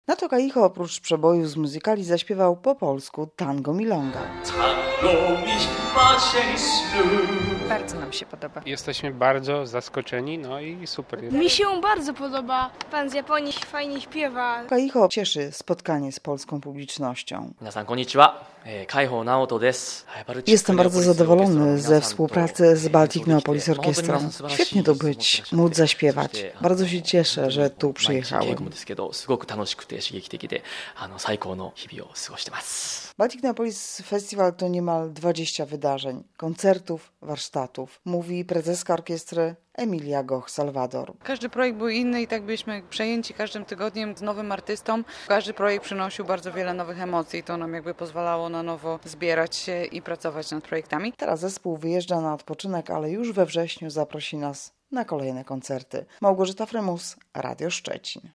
Nato Kaiho oprócz przebojów z muzykali zaśpiewał po polsku tango milonga. Bardzo nam się podoba. Jesteśmy bardzo zaskoczeni, no i super. Mi się bardzo podoba. Pan z Japonii fajnie śpiewa. Kaiho cieszy spotkanie z polską publicznością. Jestem bardzo zadowolony ze współpracy z Baltic Neopolis Orkiestrą. Świetnie tu być, móc zaśpiewać. Bardzo się cieszę, że tu przyjechałem. Baltic Neopolis Festival to niemal 20 wydarzeń, koncertów, warsztatów, mówi prezeska orkiestry Emilia Goch-Salvador. Każdy projekt był inny i tak byliśmy przejęci każdym tygodniem z nowym artystą. Każdy projekt przynosił bardzo wiele nowych emocji. To nam pozwalało na nowo zbierać się i pracować nad projektami. Teraz zespół wyjeżdża na odpoczynek, ale już we wrześniu zaprosi nas na kolejne koncerty. Małgorzata Frymus, Radio Szczecin.